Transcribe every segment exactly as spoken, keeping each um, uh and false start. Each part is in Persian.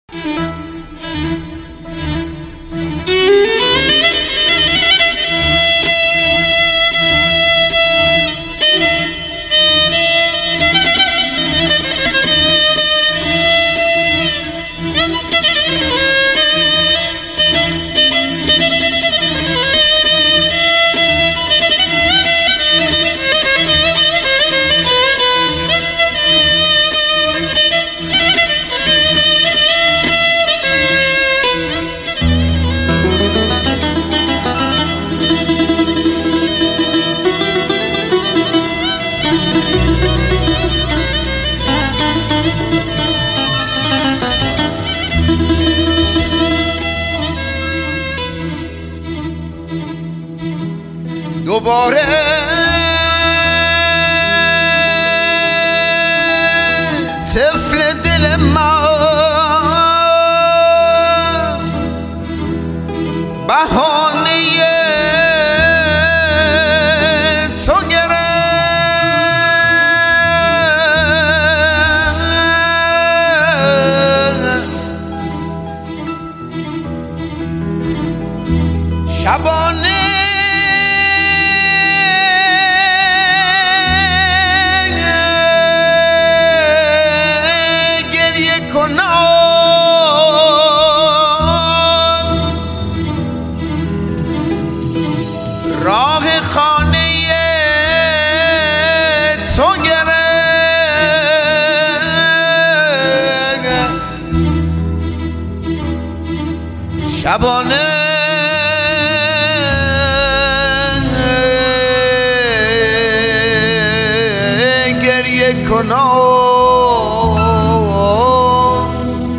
دوباره طفل دل من بهانه تو گرفت. شبانه راه خانه تو گرفت. شبانه گریه کنم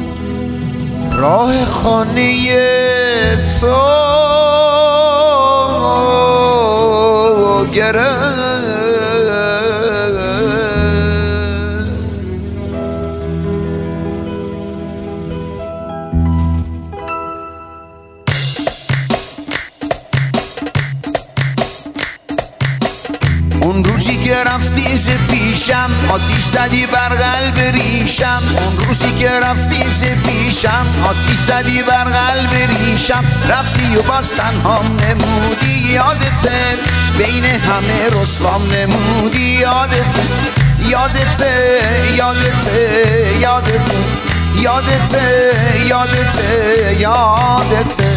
راه خانه تو گرفت. اون روزی که رفتی ز پیشم آتیش زدی بر قلب ریشم. اون روزی که رفتی ز پیشم آتیش زدی بر قلب ریشم. رفتی و باز تنهام نمودی یادته بین همه رسوام نمودی یادته یادته یادته یادته یادته یادته یادته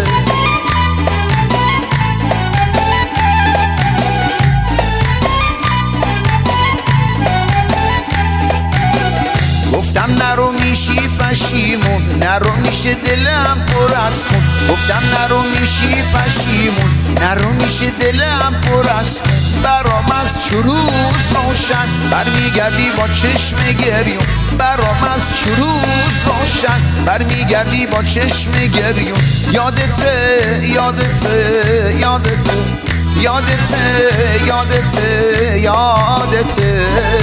گفتم نرو میشی پشیمون نرو میشه دلم پر از خون. گفتم نرو میشی پشیمون نرو میشه دلم پر از خون. برام از چروز روشن برمیگردی با چشم گریون. برام از چروز روشن برمیگردی با چشم گریون. یادته یادته یادته یادته یادته یادته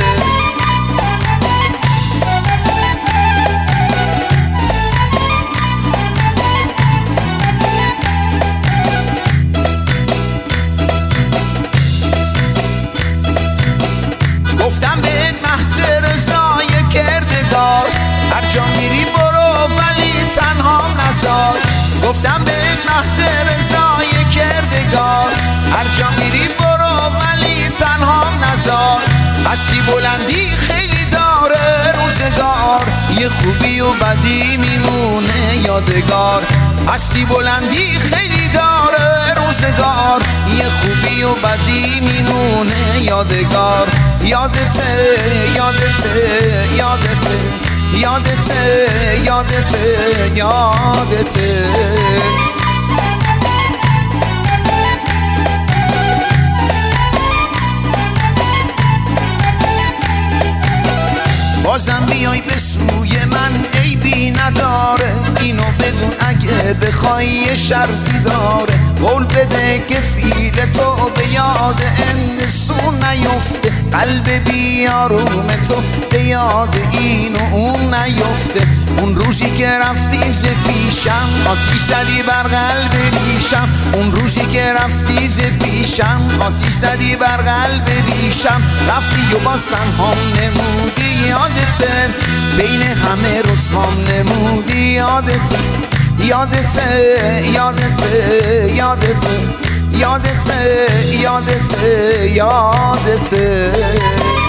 گفتم بهت محض رضای کردگار هر جا میری برو ولی تنها نذار. گفتم بهت محض رضای کردگار هر جا میری برو ولی تنها نذار. هستی بلندی خیلی داره روزگار یه خوبی و بدی میمونه یادگار. هستی بلندی خیلی داره روزگار یه خوبی و بدی میمونه یادگار. یادته یادته یادته یادته یادته یادته بازم بیای به سوی من عیبی نداره. اینو بدون اگه بخوای یه شرطی داره. قول بده که فیل تو به یاد اندسون نیفته. قلب بیاروم تو به یاد این و اون نیفته. اون روزی که رفتی ز پیشم آتیش زدی بر قلب ریشم اون روزی که رفتی ز پیشم آتیش زدی بر قلب ریشم رفتی و باز تنهام نمودی یادته بین همه رسوام نمودی یادته یادته یادته یادته یادته یادته یادته